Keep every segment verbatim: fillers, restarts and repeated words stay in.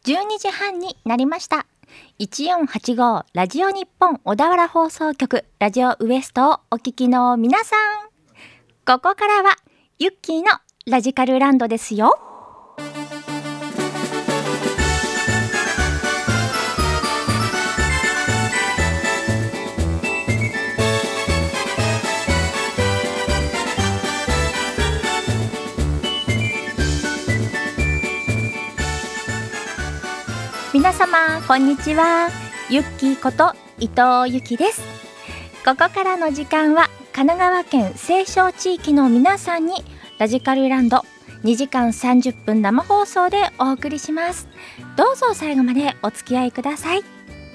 じゅうにじはんになりました。いちよんはちごラジオ日本小田原放送局ラジオウエストをお聞きの皆さん、ここからはユッキーのラジカルランドですよ。皆様こんにちは。ユッキーこと伊藤由紀です。ここからの時間は神奈川県西湘地域の皆さんにラジカルランドにじかんさんじゅっぷん生放送でお送りします。どうぞ最後までお付き合いください。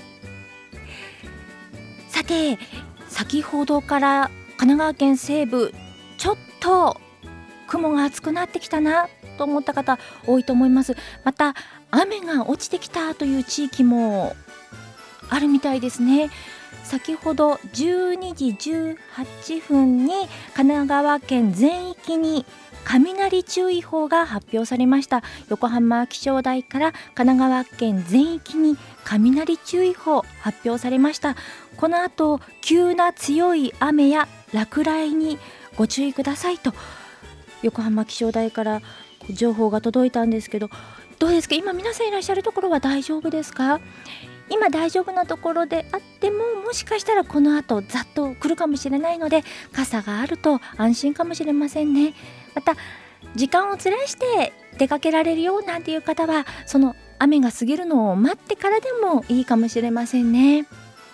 さて、先ほどから神奈川県西部ちょっと雲が厚くなってきたなと思った方多いと思います。また雨が落ちてきたという地域もあるみたいですね。先ほどじゅうにじじゅうはっぷんに神奈川県全域に雷注意報が発表されました。横浜気象台から神奈川県全域に雷注意報発表されました。この後急な強い雨や落雷にご注意くださいと横浜気象台から情報が届いたんですけど、どうですか、今皆さんいらっしゃるところは大丈夫ですか？今大丈夫なところであっても、もしかしたらこの後ざっと来るかもしれないので、傘があると安心かもしれませんね。また時間をずらして出かけられるよなんていう方は、その雨が過ぎるのを待ってからでもいいかもしれませんね。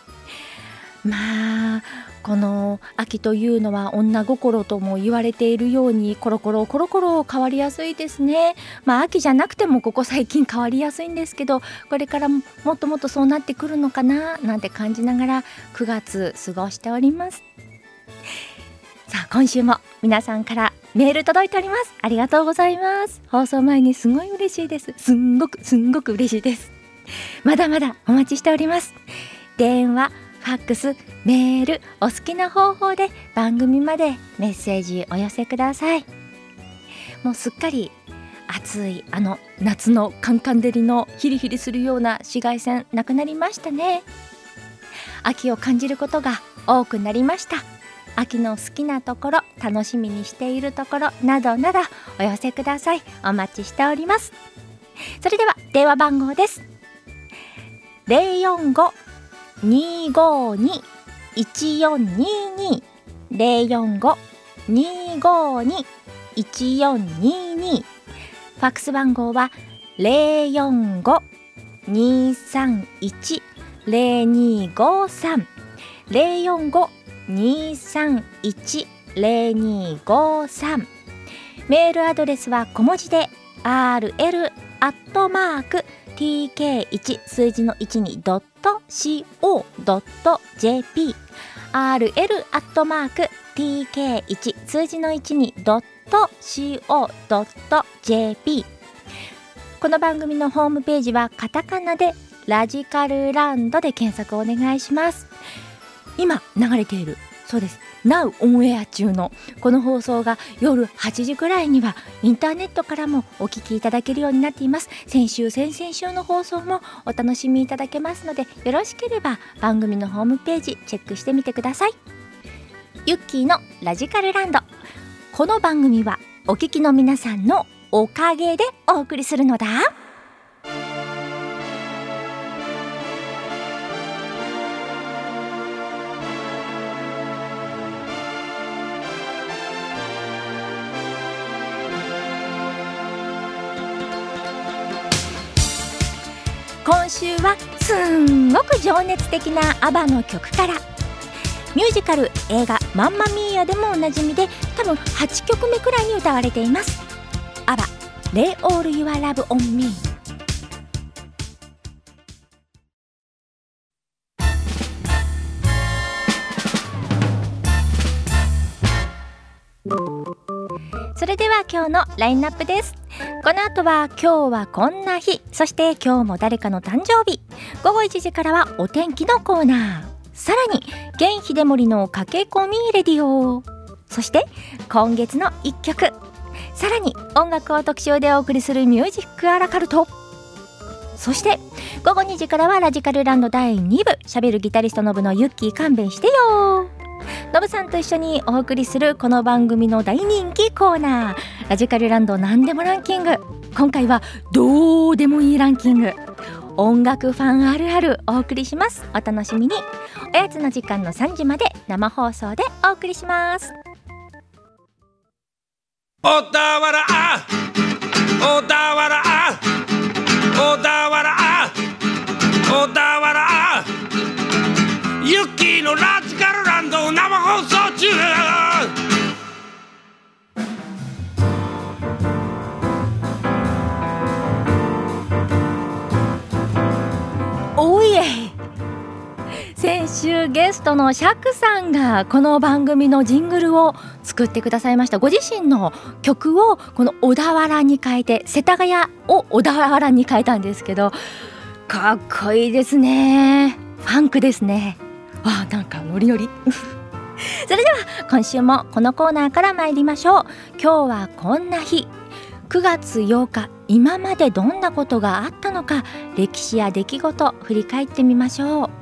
まあこの秋というのは女心とも言われているように、コロコロコロコロ変わりやすいですね。まあ秋じゃなくてもここ最近変わりやすいんですけど、これからもっともっとそうなってくるのかななんて感じながらくがつ過ごしております。さあ今週も皆さんからメール届いております。ありがとうございます。放送前にすごい嬉しいです。すんごくすんごく嬉しいです。まだまだお待ちしております。電話、ファックス、メール、お好きな方法で番組までメッセージお寄せください。もうすっかり暑いあの夏のカンカン照りのヒリヒリするような紫外線なくなりましたね。秋を感じることが多くなりました。秋の好きなところ、楽しみにしているところなどなどお寄せください。お待ちしております。それでは電話番号です。ゼロよんご にーごーに いちよんにーにー ゼロよんご にーごーに いちよんにーにー、ファックス番号は ゼロよんご にーさんいち ゼロにーごーさん ゼロよんご にーさんいち ゼロにーごーさん、メールアドレスは小文字で アールエル アットマーク ティーケーワン 数字のいちにドット コー ドット ジェーピー アールエル アットマーク ティーケーワン 数字のいちにドット コー ドット ジェーピー。 この番組のホームページはカタカナでラジカルランドで検索お願いします。今流れている、そうです、Now オンエア中のこの放送が夜はちじぐらいにはインターネットからもお聞きいただけるようになっています。先週先々週の放送もお楽しみいただけますので、よろしければ番組のホームページチェックしてみてください。ユッキーのラジカルランド、この番組はお聞きの皆さんのおかげでお送りするのだ。今週はすんごく情熱的なアバの曲から、ミュージカル映画マンマミーヤでもおなじみで、多分はちきょくめくらいに歌われています。アバ Lay All Your Love on Me。 それでは今日のラインナップです。この後は今日はこんな日、そして今日も誰かの誕生日、ごごいちじからはお天気のコーナー、さらに玄秀森の駆け込みレディオ、そして今月のいっきょく、さらに音楽を特集でお送りするミュージックアラカルト。 そして午後にじからはラジカルランドだいにぶ、しゃべるギタリストのぶのユッキー勘弁してよ。のぶさんと一緒にお送りするこの番組の大人気コーナー、ラジカルランドなんでもランキング。今回はどうでもいいランキング、音楽ファンあるあるお送りします。お楽しみに。おやつの時間のさんじまで生放送でお送りします。 小田原小田原小田原小田原ユッキーのラジカルランド生放送中。 おいえ、先週ゲストの釈さんがこの番組のジングルを作ってくださいました。ご自身の曲をこの小田原に変えて、世田谷を小田原に変えたんですけど、かっこいいですね。ファンクですね。わあ、なんかノリノリそれでは今週もこのコーナーから参りましょう。今日はこんな日。くがつようか、今までどんなことがあったのか、歴史や出来事振り返ってみましょう。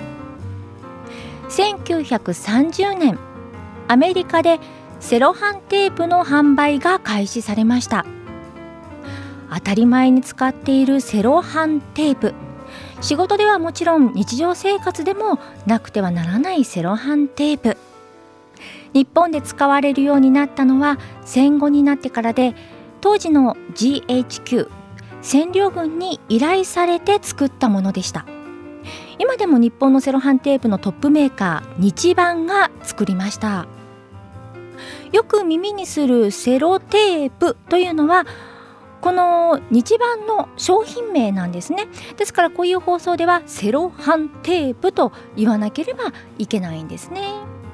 せんきゅうひゃくさんじゅうねん、アメリカでセロハンテープの販売が開始されました。当たり前に使っているセロハンテープ、仕事ではもちろん日常生活でもなくてはならないセロハンテープ。日本で使われるようになったのは戦後になってからで、当時の ジーエイチキュー 占領軍に依頼されて作ったものでした。今でも日本のセロハンテープのトップメーカー日版が作りました。よく耳にするセロテープというのはこの日版の商品名なんですね。ですからこういう放送ではセロハンテープと言わなければいけないんですね。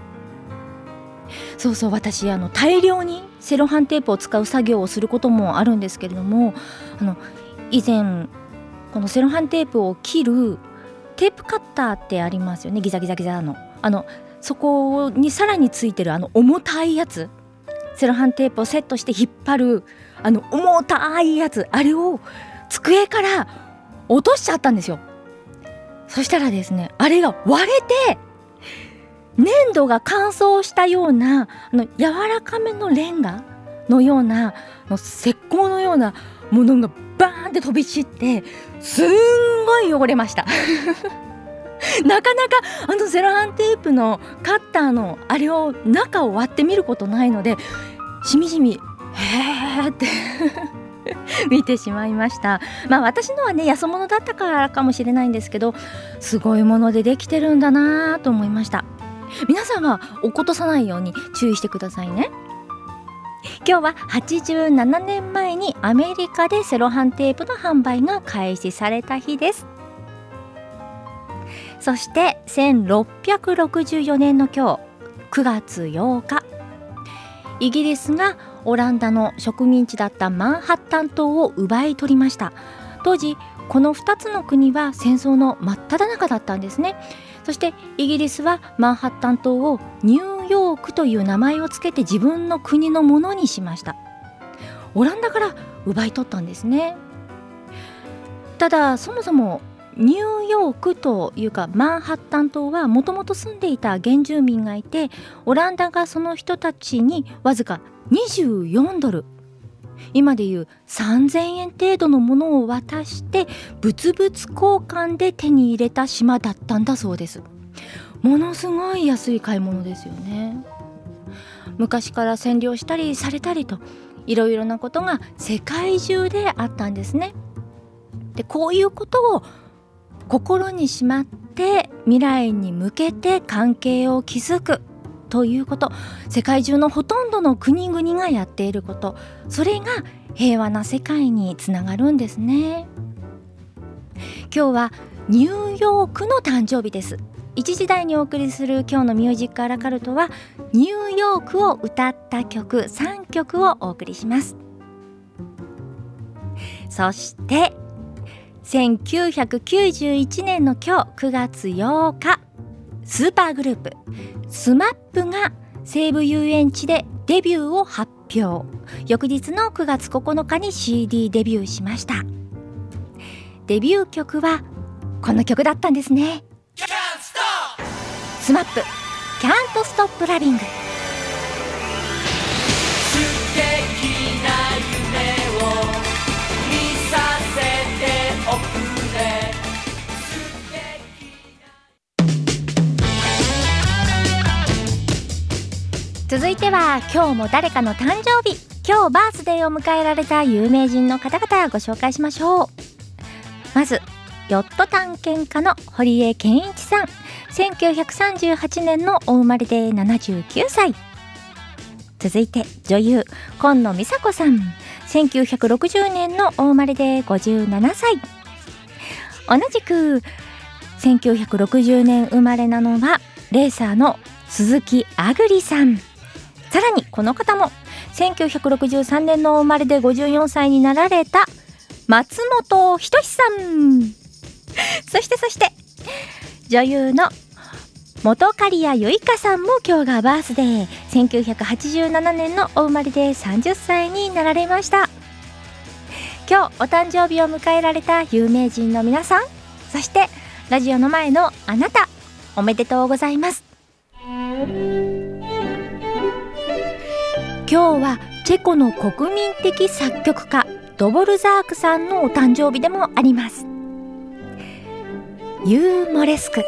そうそう、私あの大量にセロハンテープを使う作業をすることもあるんですけれども、あの以前このセロハンテープを切るテープカッターってありますよね。ギザギザギザのあのそこにさらについてるあの重たいやつ、セロハンテープをセットして引っ張るあの重たいやつ、あれを机から落としちゃったんですよ。そしたらですね、あれが割れて粘土が乾燥したようなあの柔らかめのレンガのような石膏のようなものがバーンって飛び散ってすんごい汚れましたなかなかあのセロハンテープのカッターのあれを中を割ってみることないので、しみじみへーって見てしまいました。まあ私のはね安物だったからかもしれないんですけど、すごいものでできてるんだなと思いました。皆さんは落っことさないように注意してくださいね。今日ははちじゅうななねんまえにアメリカでセロハンテープの販売が開始された日です。そしてせんろっぴゃくろくじゅうよねんの今日くがつようか、イギリスがオランダの植民地だったマンハッタン島を奪い取りました。当時このふたつの国は戦争の真っ只中だったんですね。そしてイギリスはマンハッタン島をニューヨークという名前をつけて自分の国のものにしました。オランダから奪い取ったんですね。ただそもそもニューヨークというかマンハッタン島はもともと住んでいた原住民がいて、オランダがその人たちにわずかにじゅうよんドル、今でいうさんぜんえん程度のものを渡して物々交換で手に入れた島だったんだそうです。ものすごい安い買い物ですよね。昔から占領したりされたりといろいろなことが世界中であったんですね。でこういうことを心にしまって未来に向けて関係を築くということ、世界中のほとんどの国々がやっていること、それが平和な世界につながるんですね。今日はニューヨークの誕生日です。一時代にお送りする今日のミュージックアラカルトはニューヨークを歌った曲さんきょくをお送りします。そしてせんきゅうひゃくきゅうじゅういちねんの今日くがつようか、スーパーグループスマップが西武遊園地でデビューを発表。翌日のくがつここのかに シーディー デビューしました。 デビュー曲はこの曲だったんですね。スマップ Can't Stop Loving。 素敵な夢を見させておくれ。 続いては今日も誰かの誕生日、今日バースデーを迎えられた有名人の方々ご紹介しましょう。まずヨット探検家の堀江謙一さん、せんきゅうひゃくさんじゅうはちねんのお生まれでななじゅうきゅうさい。続いて女優今野美沙子さん、せんきゅうひゃくろくじゅうねんのお生まれでごじゅうななさい。同じくせんきゅうひゃくろくじゅうねん生まれなのはレーサーの鈴木あぐりさん。さらにこの方もせんきゅうひゃくろくじゅうさんねんのお生まれでごじゅうよんさいになられた松本人志さん。そしてそして女優の本刈谷由衣香さんも今日がバースデー、せんきゅうひゃくはちじゅうななねんのお生まれでさんじゅっさいになられました。今日お誕生日を迎えられた有名人の皆さん、そしてラジオの前のあなた、おめでとうございます。今日はチェコの国民的作曲家ドボルザークさんのお誕生日でもあります。ユーモレスク。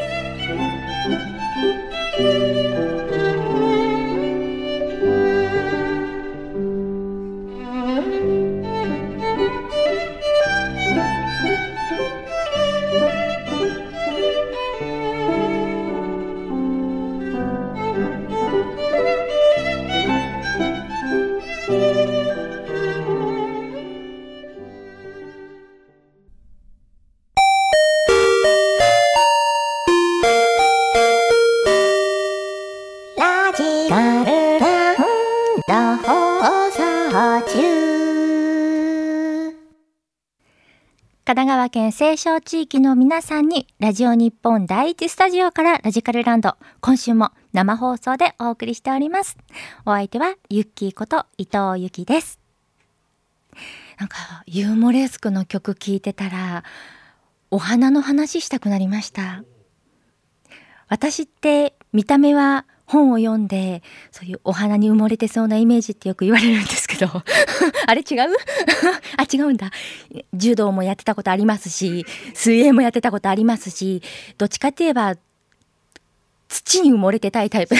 神奈川県西湘地域の皆さんにラジオ日本第一スタジオからラジカルランド、今週も生放送でお送りしております。お相手はユッキーこと伊藤由紀です。なんかユーモレスクの曲聴いてたらお花の話したくなりました。私って見た目は本を読んでそういうお花に埋もれてそうなイメージってよく言われるんですけどあれ違うあ、違うんだ。柔道もやってたことありますし、水泳もやってたことありますし、どっちかって言えば土に埋もれてたいタイプ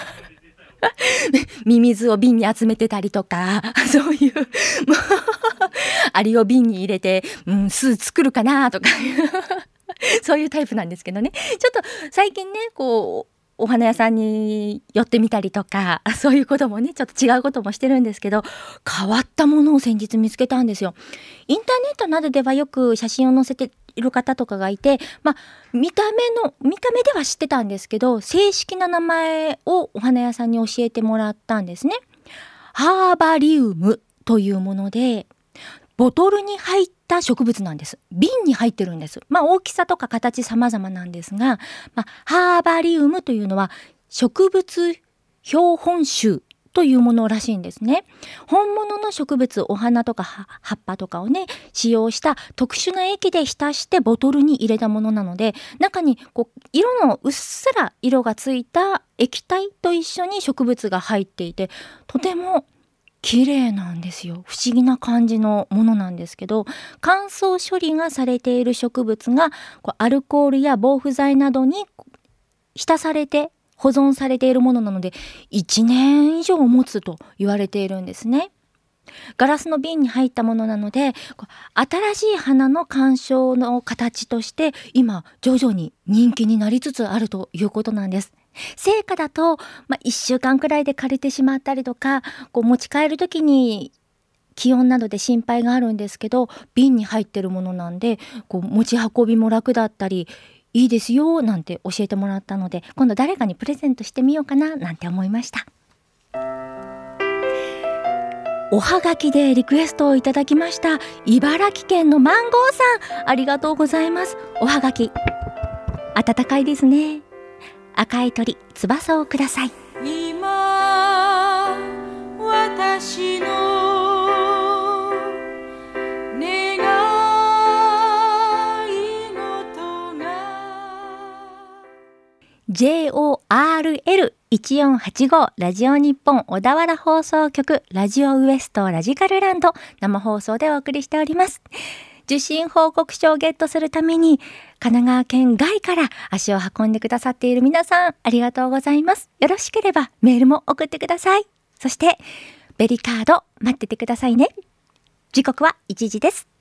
ミミズを瓶に集めてたりとか、そういうアリを瓶に入れて、うん、巣作るかなとかそういうタイプなんですけどね。ちょっと最近ね、こうお花屋さんに寄ってみたりとか、そういうこともね、ちょっと違うこともしてるんですけど、変わったものを先日見つけたんですよ。インターネットなどではよく写真を載せている方とかがいて、まあ見た目の見た目では知ってたんですけど、正式な名前をお花屋さんに教えてもらったんですね。ハーバリウムというもので、ボトルに入った植物なんです。瓶に入ってるんです。まあ大きさとか形様々なんですが、まあ、ハーバリウムというのは植物標本種というものらしいんですね。本物の植物、お花とか葉っぱとかをね使用した特殊な液で浸してボトルに入れたものなので、中にこう色のうっすら色がついた液体と一緒に植物が入っていて、とても綺麗なんですよ。不思議な感じのものなんですけど、乾燥処理がされている植物がこうアルコールや防腐剤などに浸されて保存されているものなのでいちねん以上持つと言われているんですね。ガラスの瓶に入ったものなので、新しい花の鑑賞の形として今徐々に人気になりつつあるということなんです。生花だと、まあ、いっしゅうかんくらいで枯れてしまったりとか、こう持ち帰る時に気温などで心配があるんですけど、瓶に入ってるものなんでこう持ち運びも楽だったりいいですよなんて教えてもらったので、今度誰かにプレゼントしてみようかななんて思いました。おはがきでリクエストをいただきました。茨城県のマンゴーさん、ありがとうございます。おはがき温かいですね。赤い鳥翼をください。 今私の願ジェイオーアールエルいちよんはちご ラジオ日本小田原放送局ラジオウエストラジカルランド生放送でお送りしております。受信報告書をゲットするために神奈川県外から足を運んでくださっている皆さん、ありがとうございます。よろしければメールも送ってください。そしてベリカード待っててくださいね。時刻はいちじです。